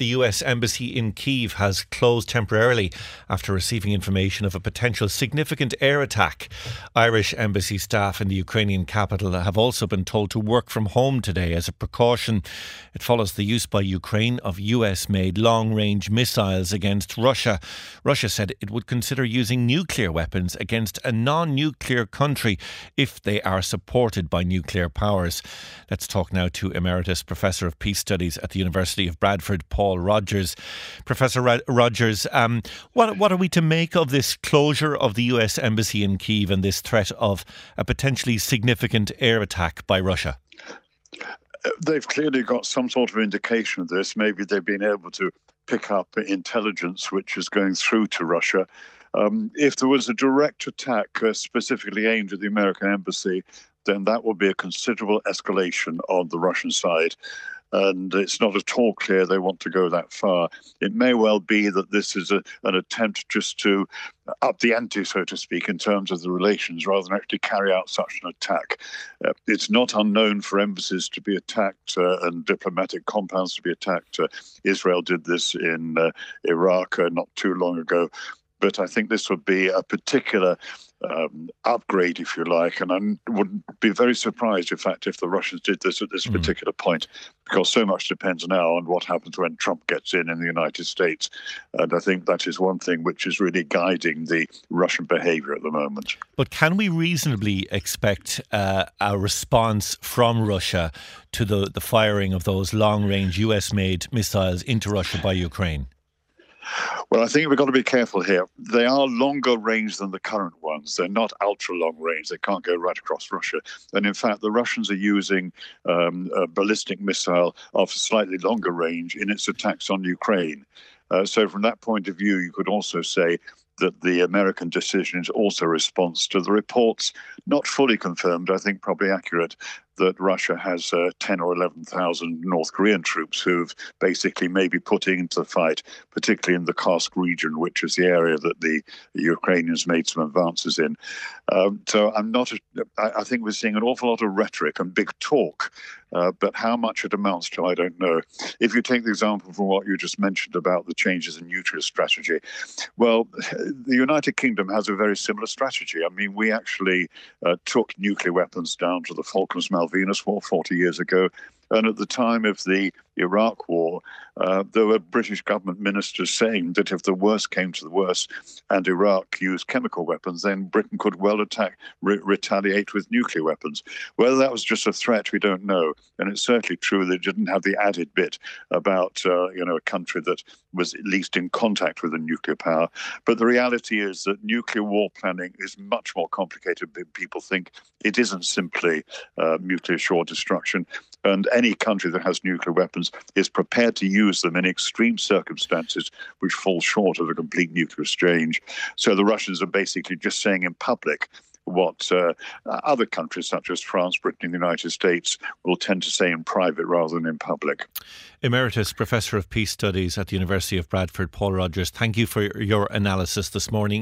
The US Embassy in Kyiv has closed temporarily after receiving information of a potential significant air attack. Irish embassy staff in the Ukrainian capital have also been told to work from home today as a precaution. It follows the use by Ukraine of US-made long-range missiles against Russia. Russia said it would consider using nuclear weapons against a non-nuclear country if they are supported by nuclear powers. Let's talk now to Emeritus Professor of Peace Studies at the University of Bradford, Paul Rogers. Professor Rogers, what are we to make of this closure of the US Embassy in Kyiv and this threat of a potentially significant air attack by Russia? They've clearly got some sort of indication of this. Maybe they've been able to pick up intelligence which is going through to Russia. If there was a direct attack specifically aimed at the American embassy, then that would be a considerable escalation on the Russian side. And it's not at all clear they want to go that far. It may well be that this is an attempt just to up the ante, so to speak, in terms of the relations, rather than actually carry out such an attack. It's not unknown for embassies to be attacked and diplomatic compounds to be attacked. Israel did this in Iraq not too long ago. But I think this would be a particular upgrade, if you like, and I would be very surprised, in fact, if the Russians did this at this particular point, because so much depends now on what happens when Trump gets in the United States. And I think that is one thing which is really guiding the Russian behaviour at the moment. But can we reasonably expect a response from Russia to the firing of those long-range US-made missiles into Russia by Ukraine? Well, I think we've got to be careful here. They are longer range than the current ones. They're not ultra long range. They can't go right across Russia. And in fact, the Russians are using a ballistic missile of slightly longer range in its attacks on Ukraine. So from that point of view, you could also say that the American decision is also a response to the reports, not fully confirmed, I think probably accurate, that Russia has 10 or 11,000 North Korean troops who've basically maybe putting into the fight, particularly in the Kursk region, which is the area that the Ukrainians made some advances in. So I think we're seeing an awful lot of rhetoric and big talk, but how much it amounts to, I don't know. If you take the example from what you just mentioned about the changes in nuclear strategy, well, the United Kingdom has a very similar strategy. I mean, we actually took nuclear weapons down to the Falklands Malvinas War 40 years ago. And at the time of the Iraq War, there were British government ministers saying that if the worst came to the worst and Iraq used chemical weapons, then Britain could well retaliate with nuclear weapons. Whether that was just a threat, we don't know. And it's certainly true that it didn't have the added bit about a country that was at least in contact with a nuclear power. But the reality is that nuclear war planning is much more complicated than people think. It isn't simply nuclear sure destruction. And any country that has nuclear weapons is prepared to use them in extreme circumstances which fall short of a complete nuclear exchange. So the Russians are basically just saying in public what other countries such as France, Britain and the United States will tend to say in private rather than in public. Emeritus Professor of Peace Studies at the University of Bradford, Paul Rogers, thank you for your analysis this morning.